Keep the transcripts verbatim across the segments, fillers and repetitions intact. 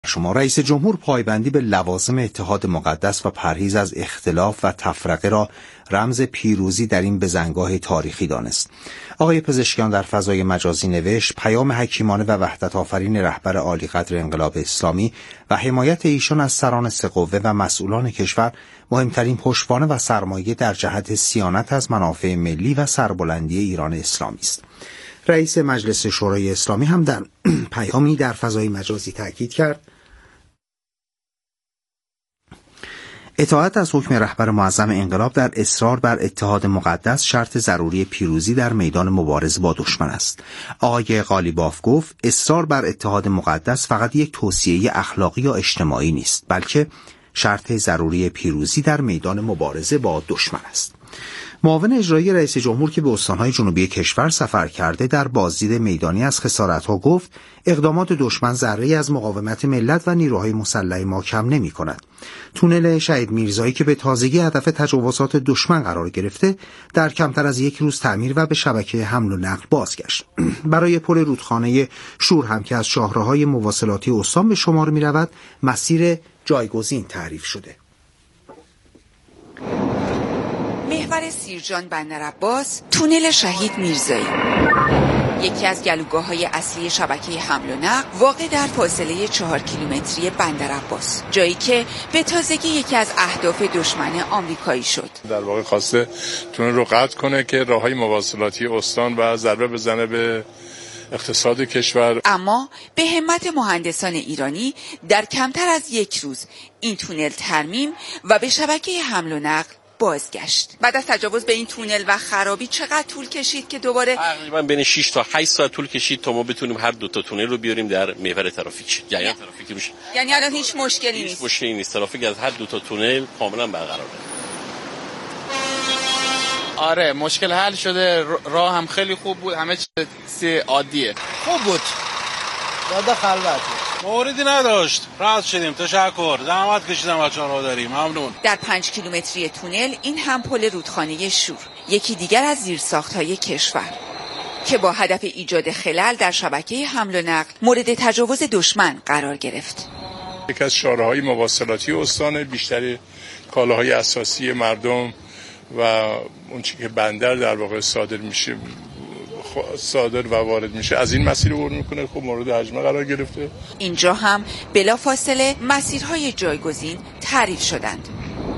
شما رئیس جمهور پایبندی به لوازم اتحاد مقدس و پرهیز از اختلاف و تفرقه را رمز پیروزی در این بزنگاه تاریخی دانست. آقای پزشکیان در فضای مجازی نوشت پیام حکیمانه و وحدت آفرین رهبر عالیقدر انقلاب اسلامی و حمایت ایشان از سران سه قوه و مسئولان کشور مهمترین پشتوانه و سرمایه در جهت صیانت از منافع ملی و سربلندی ایران اسلامی است. رئیس مجلس شورای اسلامی هم در پیامی در فضای مجازی تاکید کرد اطاعت از حکم رهبر معظم انقلاب در اصرار بر اتحاد مقدس شرط ضروری پیروزی در میدان مبارزه با دشمن است. آقای قالیباف گفت اصرار بر اتحاد مقدس فقط یک توصیه اخلاقی یا اجتماعی نیست، بلکه شرط ضروری پیروزی در میدان مبارزه با دشمن است. معاون اجرایی رئیس جمهور که به استانهای جنوبی کشور سفر کرده در بازدید میدانی از خسارت‌ها گفت اقدامات دشمن ذره‌ای از مقاومت ملت و نیروهای مسلح ما کم نمی‌کند. تونل شهید میرزایی که به تازگی هدف تجاوزات دشمن قرار گرفته در کمتر از یک روز تعمیر و به شبکه حمل و نقل بازگشت. برای پل رودخانه شور هم که از شاهراهای مواصلاتی استان به شمار می‌رود مسیر جایگزین تعریف شده. محور سیرجان بندرعباس، تونل شهید میرزایی، یکی از گلوگاه‌های اصلی شبکه حمل و نقل واقع در فاصله چهار کیلومتری بندرعباس، جایی که به تازگی یکی از اهداف دشمن آمریکایی شد. در واقع خواسته تونل رو قطع کنه که راههای مواصلاتی استان و ضربه بزنه به اقتصاد کشور. اما به همت مهندسان ایرانی در کمتر از یک روز این تونل ترمیم و به شبکه حمل و نقل بازگشت. بعد از تجاوز به این تونل و خرابی چقدر طول کشید که دوباره تقریبا بین شش تا هشت ساعت طول کشید تا ما بتونیم هر دو تا تونل رو بیاریم در محور ترافیک. جریان ترافیکی روش. یعنی الان هیچ مشکلی نیست. هیچ مشکلی نیست. ترافیک از هر دو تا تونل کاملا برقراره. آره مشکل حل شده، راه هم خیلی خوب بود، همه چیز عادیه. خوب بود. داده خلوت. موردی نداشت. راحت شدیم. تشکر. زحمت کشیدم بچه‌ها رو داریم. ممنون. در پنج کیلومتری تونل این هم پل رودخانه شور، یکی دیگر از زیرساخت‌های کشور که با هدف ایجاد خلل در شبکه حمل و نقل مورد تجاوز دشمن قرار گرفت. یکی از شاهراهای مواصلاتی استان، بیشتر کالاهای اساسی مردم و اون چیزی که بندر در واقع صادر میشه صادر و وارد میشه از این مسیر عبور میکنه. خب مورد حجمه قرار گرفته. اینجا هم بلافاصله مسیرهای جایگزین تعریف شدند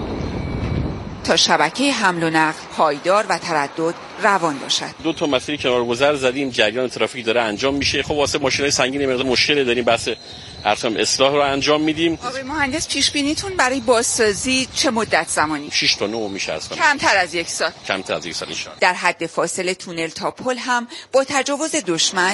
تا شبکه حمل و نقل پایدار و تردد روان باشد. دو تا مسیر کنارگذر زدیم، جریان ترافیک داره انجام میشه. خب واسه ماشینای سنگین مقدار مشکل داریم، بحث ارتم اصلاح رو انجام میدیم. آقای مهندس پیش بینیتون برای بازسازی چه مدت زمانی؟ شش تا نه میشه اصلا. کمتر از یک سال. کمتر از یک سال ان شاء الله. در حد فاصله تونل تا پل هم با تجاوز دشمن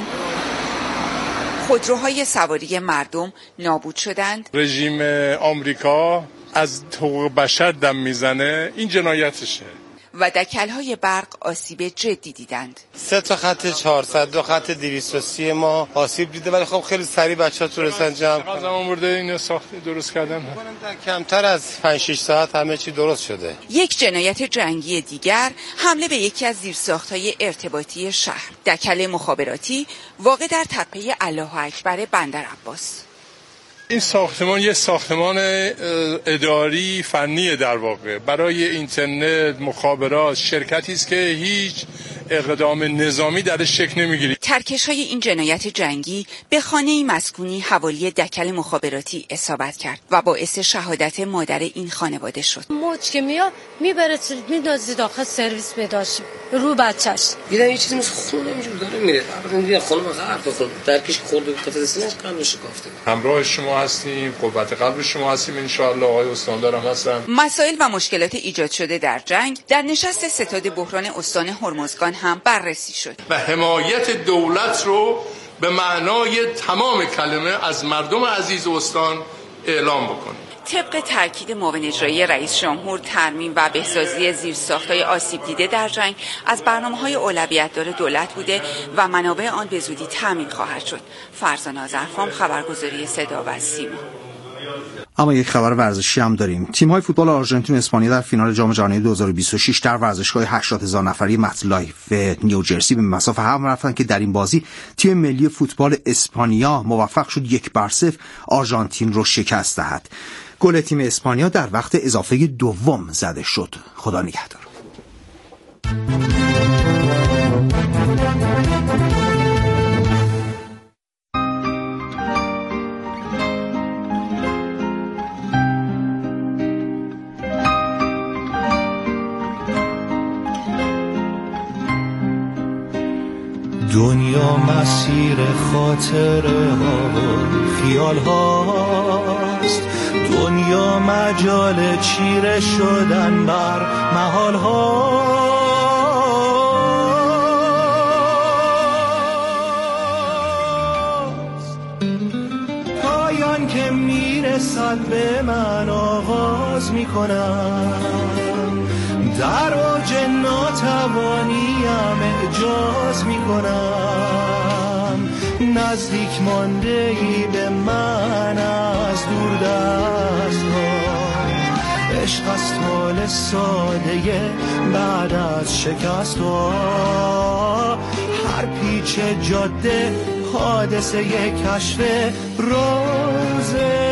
خودروهای سواری مردم نابود شدند. رژیم آمریکا از حقوق بشر دم میزنه، این جنایتشه. و دکل‌های برق آسیب جدی دیدند. سه تا خط چهارصد، دو خط دویست و سی ما آسیب دیده، ولی خب خیلی سریع بچه‌ها تونستن جمع کنن. زمان برده اینو ساخت درست کردن. در کمتر از پنج شش ساعت همه چی درست شده. یک جنایت جنگی دیگر، حمله به یکی از زیرساخت‌های ارتباطی شهر. دکل مخابراتی واقع در تپه الله اکبر بندرعباس. این ساختمان یه ساختمان اداری فنی در واقع برای اینترنت، مخابرات، شرکتی است که هیچ اقدام نظامی درش شکل نمیگیره. ترکش‌های این جنایت جنگی به خانه مسکونی حوالی دکل مخابراتی اصابت کرد و باعث شهادت مادر این خانواده شد. موج که میاد میبره میندازه داخل سرویس بداشت رو بچه‌ش. دیدم یه چیزی مثل خون اینجوری داره میره. بعد دیدم خانم غرق خون درکش خورده به قفسه سینه‌اش قلبش شکافته. همراه شما هستیم، قوت قلب شما هستیم ان شاء الله. آقای استاندار هم هستن. مسائل و مشکلات ایجاد شده در جنگ در نشست ستاد بحران استان هرمزگان هم بررسی شد. و حمایت دولت رو به معنای تمام کلمه از مردم عزیز استان اعلام بکنیم. طبق تاکید معاون اجرایی رئیس جمهور، ترمیم و بهسازی زیرساخت‌های آسیب دیده در جنگ از برنامه‌های اولویت‌دار دولت بوده و منابع آن به زودی تامین خواهد شد. فرزانه آذرخان، خبرگزاری صدا و سیما. اما یک خبر ورزشی هم داریم. تیم‌های فوتبال آرژانتین و اسپانیا در فینال جام جهانی دو هزار و بیست و شش در ورزشگاه هشتاد هزار نفری مت لایف نیوجرسی به مسافت هم رفتن که در این بازی تیم ملی فوتبال اسپانیا موفق شد یک بر صفر آرژانتین رو شکست دهد. گل تیم اسپانیا در وقت اضافه دوم زده شد. خدا نگهدار. دنیا مسیر خاطره ها و خیال هاست، دنیا مجال چیره شدن بر محال هاست. پایان که میرسد به من آغاز میکنم، در اوج ناتوانیم اعجاز میکنم. نزدیک مانده ای به من از دور دست ها، عشق از حال ساده بعد از شکست ها. هر پیچ جاده حادثه کشف راز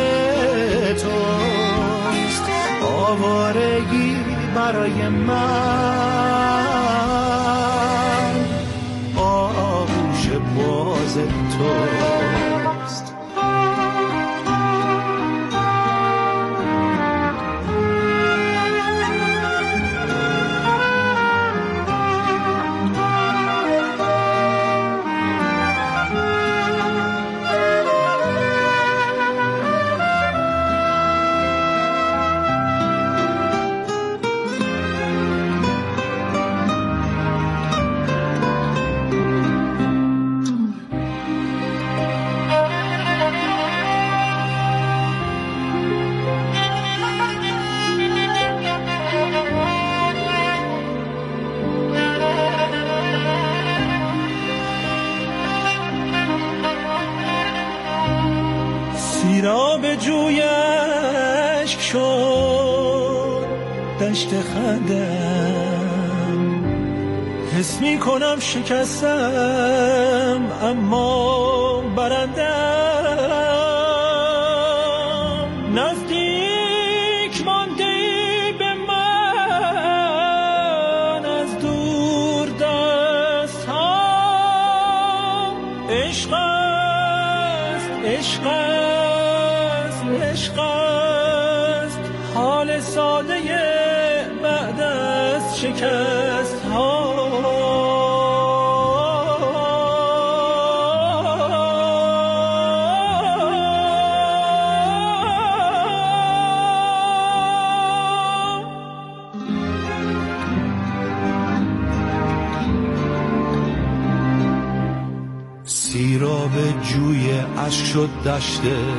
توست. آوارگی برای من آغوش باز توست. سیراب جوی عشق شد دشت خندم، حس می کنم شکستم اما برندم. نزدیک ماندی به من از دور دست ها. عشق است عشق است عشق است حال ساده بعد از شکست ها. سیراب جوی عشق شد دشت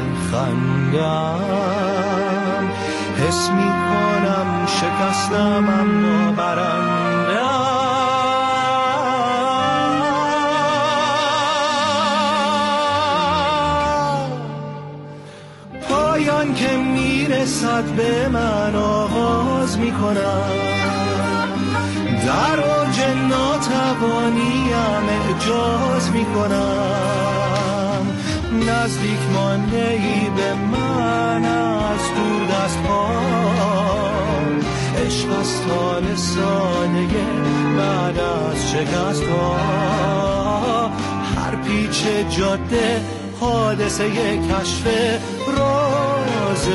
خندم، حس می کنم شکستم اما برندم. پایان که میرسد به من آغاز می کنم، در اوج ناتوانیم اعجاز می کنم. نزدیک مانده ای به من از دور دست ها. عشق از حال ساده بعد از شکست ها. هر پیچ جاده حادثه کشف راز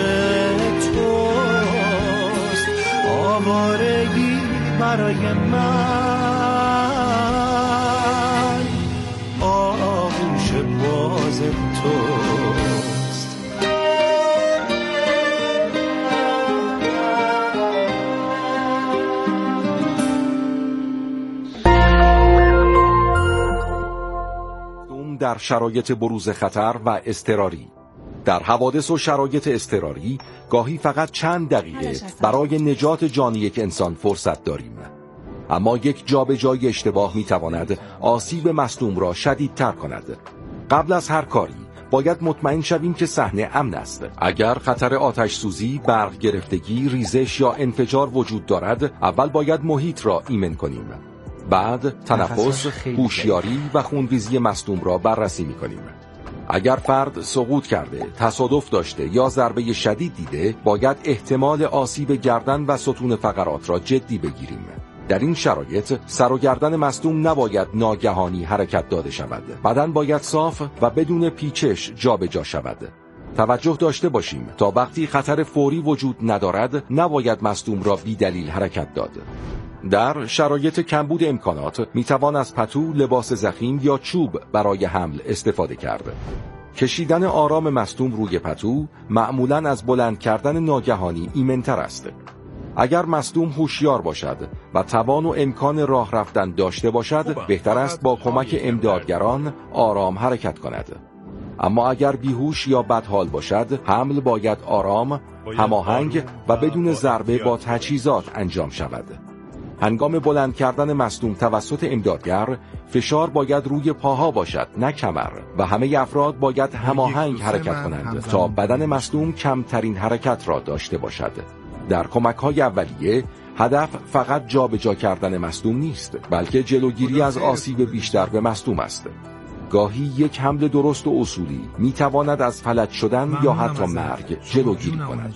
توست. آوارگی برای من آغوش باز توست. در شرایط بروز خطر و اضطراری. در حوادث و شرایط اضطراری گاهی فقط چند دقیقه برای نجات جان یک انسان فرصت داریم، اما یک جابجایی اشتباه میتواند آسیب مصدوم را شدیدتر کند. قبل از هر کاری باید مطمئن شویم که صحنه امن است. اگر خطر آتش سوزی، برق گرفتگی، ریزش یا انفجار وجود دارد، اول باید محیط را ایمن کنیم. بعد تنفس، هوشیاری و خونریزی مصدوم را بررسی می‌کنیم. اگر فرد سقوط کرده، تصادف داشته یا ضربه شدید دیده، باید احتمال آسیب گردن و ستون فقرات را جدی بگیریم. در این شرایط سر و گردن مصدوم نباید ناگهانی حرکت داده شود. بدن باید صاف و بدون پیچش جابجا شود. توجه داشته باشیم تا وقتی خطر فوری وجود ندارد نباید مصدوم را بی دلیل حرکت داد. در شرایط کمبود امکانات میتوان از پتو، لباس ضخیم یا چوب برای حمل استفاده کرد. کشیدن آرام مصدوم روی پتو معمولاً از بلند کردن ناگهانی ایمن‌تر است. اگر مصدوم هوشیار باشد و توان و امکان راه رفتن داشته باشد، بهتر است با کمک امدادگران آرام حرکت کند. اما اگر بیهوش یا بدحال باشد، حمل باید آرام، هماهنگ و بدون ضربه با تجهیزات انجام شود. هنگام بلند کردن مصدوم توسط امدادگر، فشار باید روی پاها باشد، نه کمر، و همه افراد باید هماهنگ حرکت کنند تا بدن مصدوم کمترین حرکت را داشته باشد. در کمک‌های اولیه، هدف فقط جابجا کردن مصدوم نیست، بلکه جلوگیری از آسیب بیشتر به مصدوم است. گاهی یک حمل درست و اصولی می‌تواند از فلج شدن یا حتی مرگ جلوگیری کند.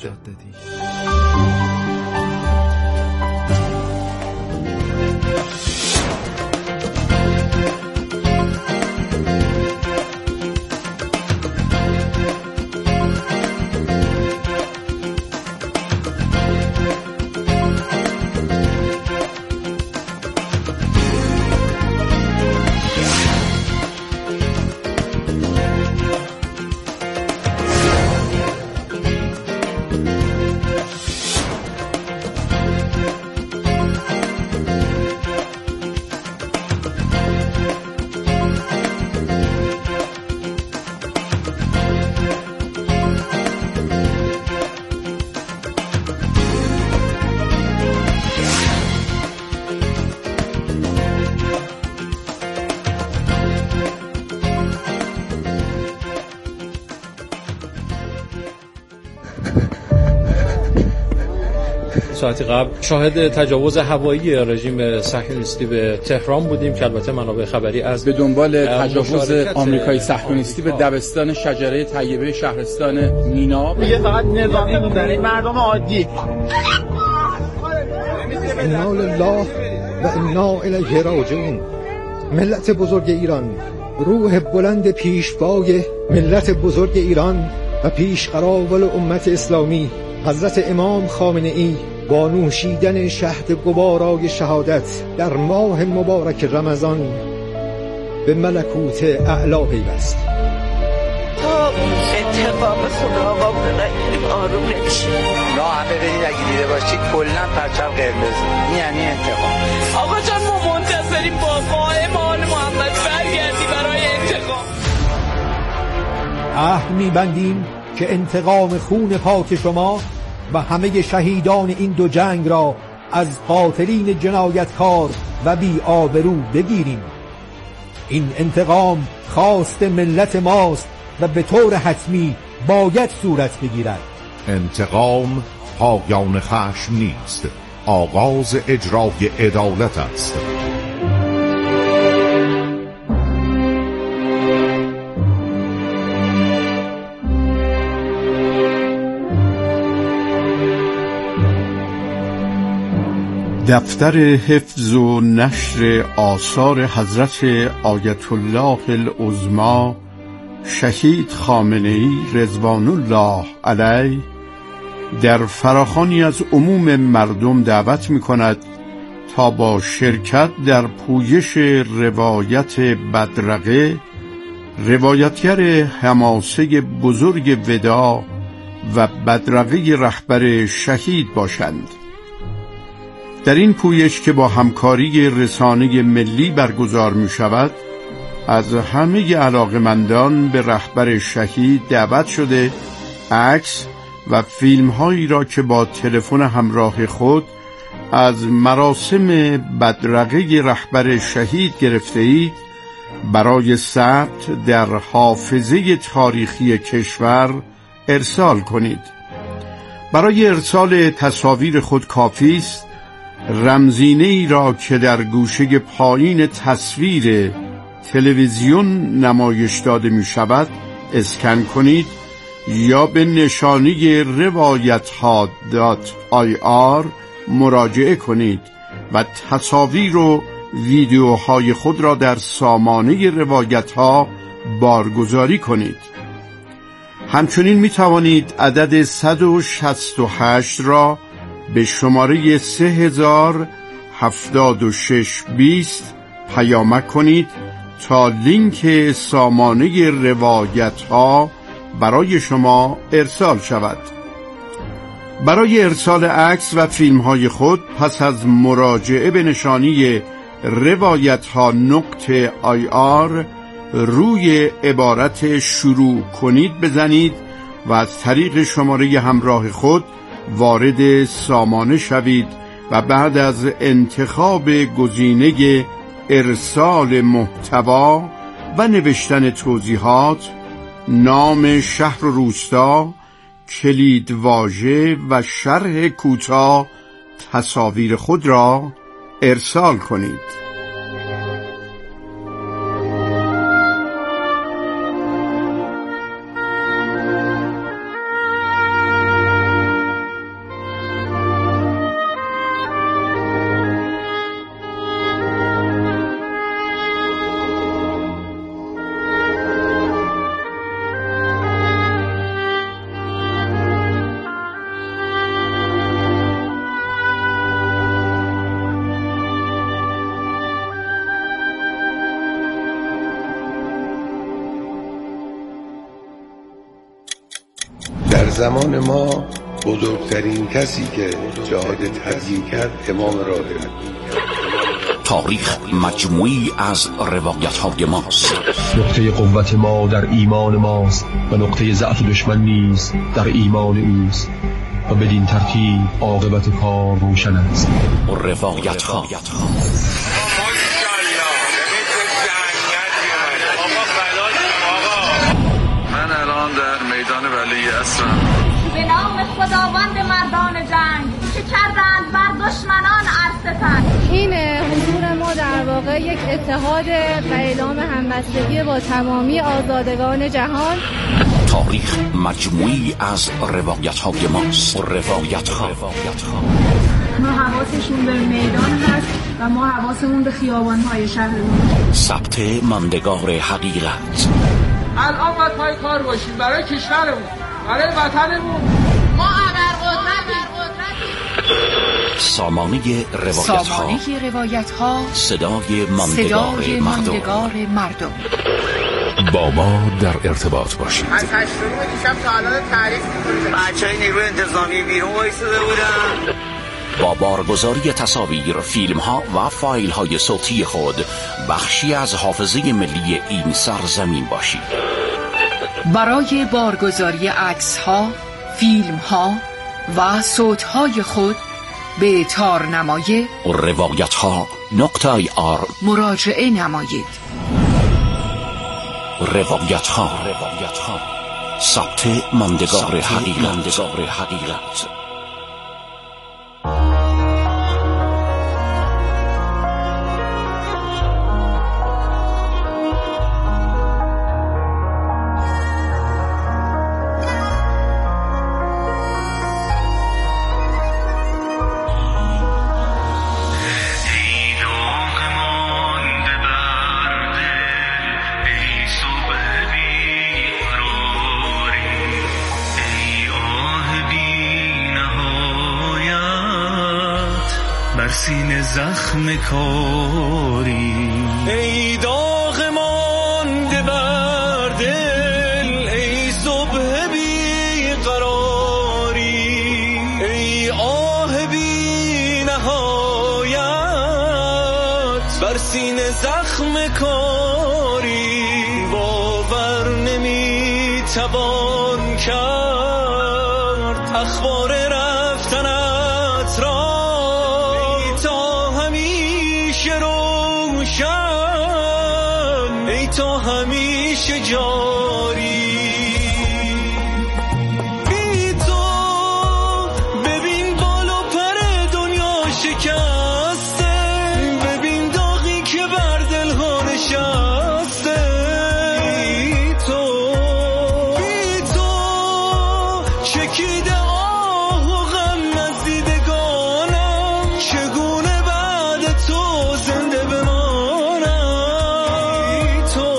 ساعتی قبل شاهد تجاوز هوایی رژیم صهیونیستی به تهران بودیم که البته منابع خبری از به دنبال تجاوز آمریکایی صهیونیستی به دبستان شجره طیبه شهرستان مینا. میگه فقط نظامی میزنید مردم عادی. انا لله و انا الیه راجعون. ملت بزرگ ایران، روح بلند پیشوای ملت بزرگ ایران و پیشقراول امت اسلامی حضرت امام خامنه ای با نوشیدن شهد گوارای شهادت در ماه مبارک رمضان به ملکوت اعلی پیوست. تا اتفاق خدا آقا بنگیریم آروم نمیشه. راه همه برید اگه دیده باشید کلن پرچم قرمز، این یعنی انتقام. آقا جان ما منتظریم با قائم آل محمد برگردی برای انتقام. عهد میبندیم که انتقام خون پاک شما و همه شهیدان این دو جنگ را از قاتلین جنایتکار و بی آبرو بگیریم. این انتقام خواست ملت ماست و به طور حتمی باید صورت بگیرد. انتقام پایان خشم نیست، آغاز اجرای عدالت است. دفتر حفظ و نشر آثار حضرت آیت الله العظمی شهید خامنه‌ای رضوان الله علیه در فراخوانی از عموم مردم دعوت می‌کند تا با شرکت در پویش روایت بدرقه، روایتگر حماسه بزرگ وداع و بدرقه رهبر شهید باشند. در این پویش که با همکاری رسانه ملی برگزار می شود، از همه علاقمندان به رهبر شهید دعوت شده عکس و فیلم هایی را که با تلفن همراه خود از مراسم بدرقه رهبر شهید گرفته اید برای ثبت در حافظه تاریخی کشور ارسال کنید. برای ارسال تصاویر خود کافی است رمزینه ای را که در گوشه پایین تصویر تلویزیون نمایش داده می شود اسکن کنید یا به نشانی روایت ها دات آی آر مراجعه کنید و تصاویر و ویدیوهای خود را در سامانه روایت ها بارگذاری کنید. همچنین می توانید عدد صد و شصت و هشت را به شماره سه هزار هفتاد و شش بیست پیامک کنید تا لینک سامانه روایت ها برای شما ارسال شود. برای ارسال عکس و فیلم های خود پس از مراجعه به نشانی روایت ها نقطه آی آر روی عبارت شروع کنید بزنید و از طریق شماره همراه خود وارد سامانه شوید و بعد از انتخاب گزینه ارسال محتوا و نوشتن توضیحات، نام شهر و روستا، کلید واژه و شرح کوتاه تصاویر خود را ارسال کنید. در زمان ما بزرگترین کسی که جهاد تبیین کرد امام راهب. تاریخ مجموعی از روایت‌های ماست. نقطه قوت ما در ایمان ماست و نقطه ضعف دشمن نیز در ایمان اوست و بدین ترتیب عاقبت کار روشن است. روایت‌ها من الان در میدان ولی عصرم. به نام خداوند مردان جنگ که کردند بر دشمنان عرصتن. این حضور ما در واقع یک اتحاد و اعلام همبستگی با تمامی آزادگان جهان. تاریخ مجموعی از روایت‌های ماست. روایت‌ها ما حواسشون به میدان هست و ما حواسمون به خیابان‌های شهرمون. ثبت ماندگار حقیقت. الان باید پای کار باشیم برای کشورمون، برای وطنمون. ما ابرقدرتیم. سامانه روایت ها سامانه روایت ها صدای ماندگار, صدای ماندگار مردم. با ما در ارتباط باشید. از هشتونیم دیشب تا الان تعریف می‌کنیم. بچه‌های نیروی انتظامی بیرون وایساده بودن. با بارگذاری تصاویر، فیلم ها و فایل های صوتی خود بخشی از حافظه ملی این سرزمین باشید. برای بارگذاری عکس ها، فیلم ها و صوت های خود به تارنمای روایت ها نقطه آی آر مراجعه نمایید. روایت ها ثبت ماندگار حقیقت. سینه زخم کاری، ای داغ مانده بر دل، ای صبح بی قراری، ای آه بی نهایت بر سینه زخم کاری. باور نمی توان کرد اخبار رفتنت را چکیده آه و غم از دیدگانم، چگونه بعد تو زنده بمانم. تو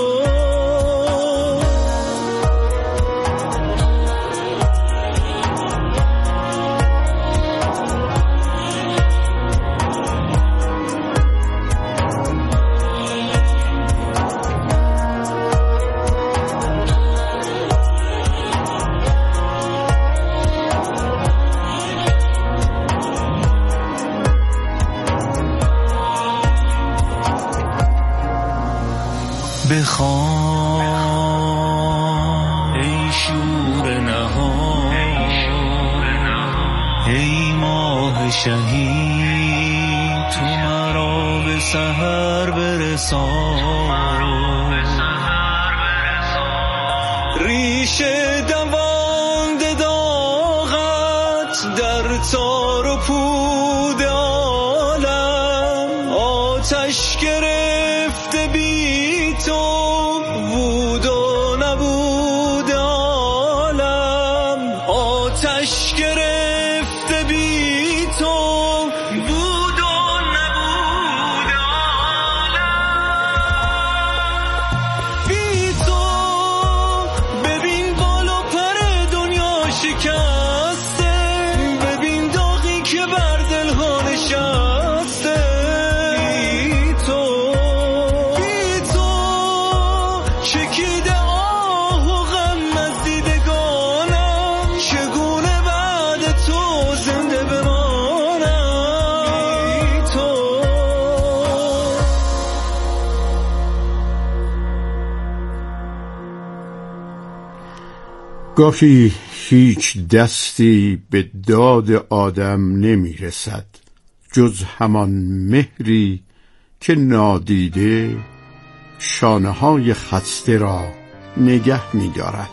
بخوام ای شور نهان، ای ماه شهید، تو مرا به سحر برسان. ریشه دوانده داغت در تار و پود عالم، آتش گرفته بی تو بود و نبود عالم، آتش گرفته بی تو بود و نبود عالم. بی تو ببین بال و پر دنیا شکسته، ببین داغی که بر دلها نشسته. بی تو بی تو چکیده آه و غم از دیدگانم، چگونه بعد تو زنده بمانم. بی تو گاهی هیچ دستی به داد آدم نمی رسد جز همان مهری که نادیده شانه های خسته را نگه می دارد.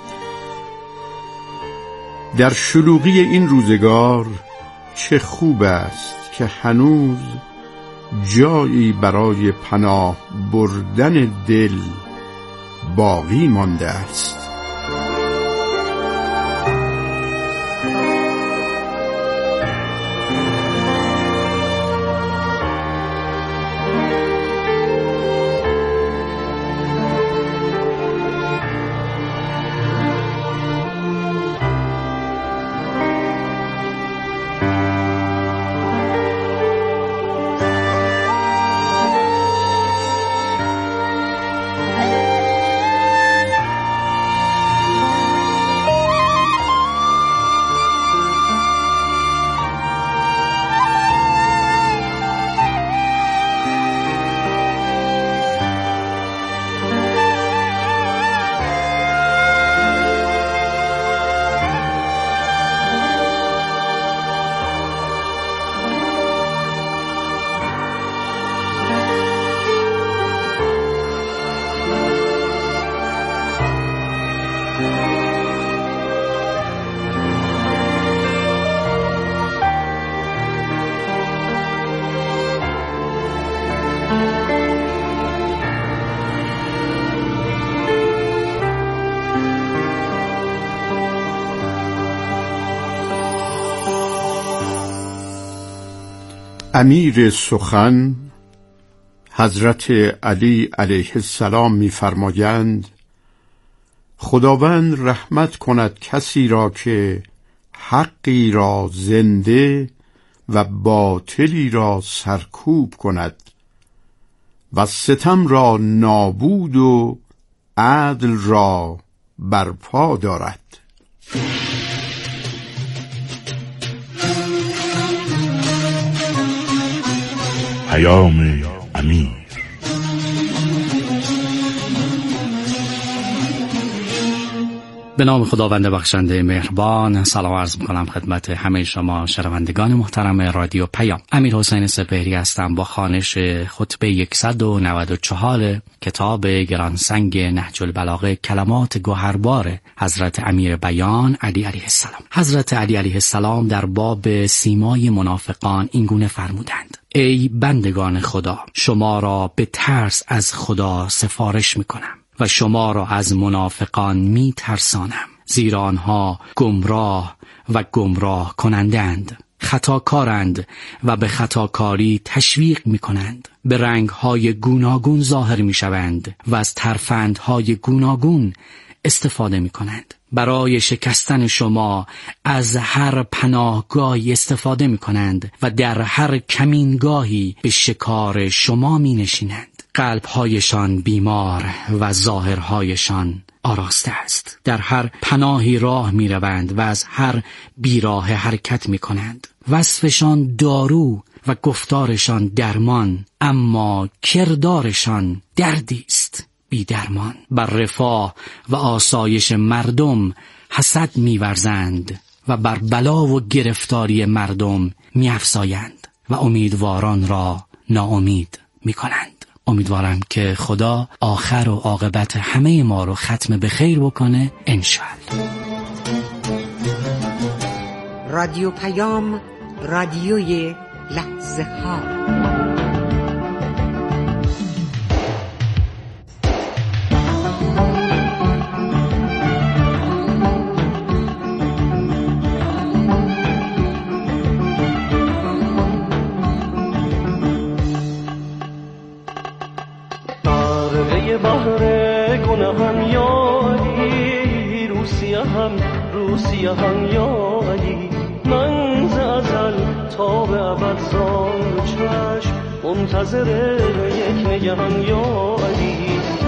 در شلوغی این روزگار چه خوب است که هنوز جایی برای پناه بردن دل باقی مانده است. امیر سخن حضرت علی علیه السلام می‌فرمایند خداوند رحمت کند کسی را که حقی را زنده و باطلی را سرکوب کند و ستم را نابود و عدل را برپا دارد. پیام امیر. به نام خداوند بخشنده مهربان، سلام عرض می‌کنم خدمت همه شما شنوندگان محترم رادیو پیام. امیر حسین سپهری هستم با خوانش خطبه صد و نود و چهار کتاب گرانسنگ نهج البلاغه، کلمات گوهربار حضرت امیر بیان علی علیه السلام. حضرت علی علیه السلام در باب سیمای منافقان این گونه فرمودند: ای بندگان خدا، شما را به ترس از خدا سفارش می‌کنم و شما را از منافقان می ترسانم، زیرا آنها گمراه و گمراه کنندند. خطاکارند و به خطاکاری تشویق می کنند. به رنگهای گوناگون ظاهر می شوند و از ترفندهای گوناگون استفاده می کنند. برای شکستن شما از هر پناهگاهی استفاده می کنند و در هر کمینگاهی به شکار شما می نشینند. قلبهایشان بیمار و ظاهرهایشان آراسته است. در هر پناهی راه می روند و از هر بیراه حرکت می کنند. وصفشان دارو و گفتارشان درمان، اما کردارشان دردی است بی درمان. بر رفاه و آسایش مردم حسد می ورزند و بر بلا و گرفتاری مردم می افزایند و امیدواران را ناامید می کنند. امیدوارم که خدا آخر و عاقبت همه ما رو ختم به خیر بکنه انشالله. رادیو پیام، رادیوی لحظه ها. بحر گناهم یا علی، روسیه هم روسیه هم یا علی، من ز ازل تا به ابد زان دو چشم منتظر یک نگهم یا علی.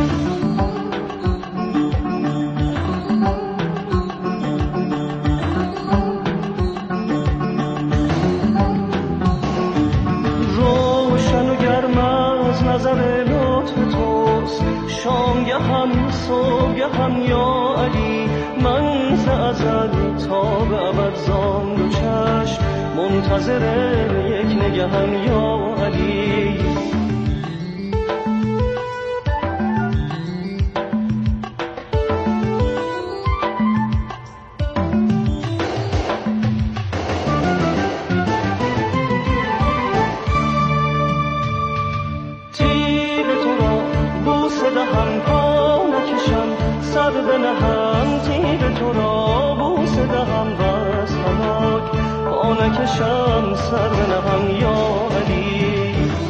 روشن و گرم از نظر لطف توست، شامگه هم صبحگه هم یا علی، من ز ازل تا به ابد زان دو چشم منتظر یک نگهم یا علی. بنهم تیر تو را بوسه دهم و از هلاک پا نکشم، سر بنهم یا علی.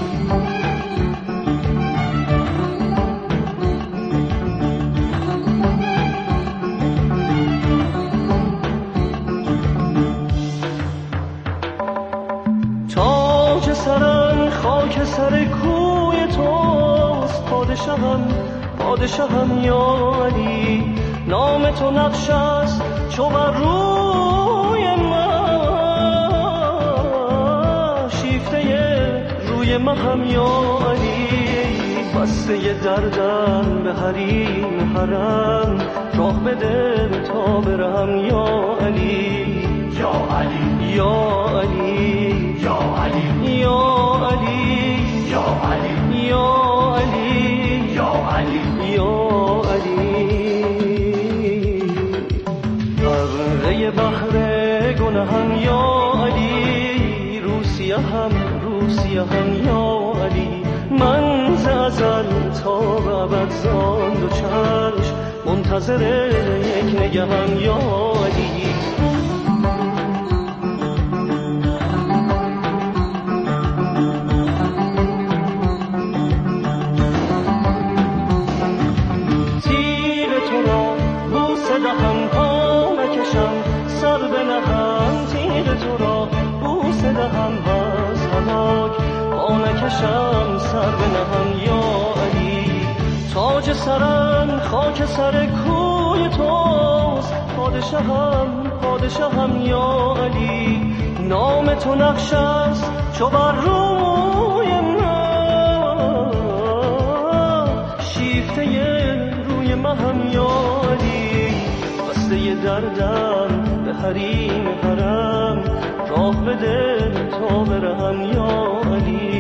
تاج سرم خاک سر کوی توست، پادشاهم پادشاهم یا علی، نام تو نقش است چو بر روی من، شیفته روی مهم یا علی، بسته دردم به حریم حرم، راه بده تا برم یا علی. یا علی یا علی یا علی یا علی یا علی یا علی یا علی یا علی. غره بحر گناهم یا علی، روسیه هم روسیه هم یا علی، من ز ازل تا به ابد زان دو چشم منتظر یک نگهم یا علی. کشم سر بنهم یا علی، تاج سرم خاک سر کوی توست، پادشاهم پادشاهم یا علی، نام تو نقش است چو بر روی من، شیفته روی مهم یا علی، بسته دردم به حریم حرم، راه بده تا برهم یا علی.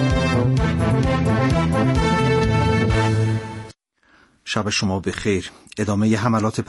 شب شما بخیر. ادامه حملات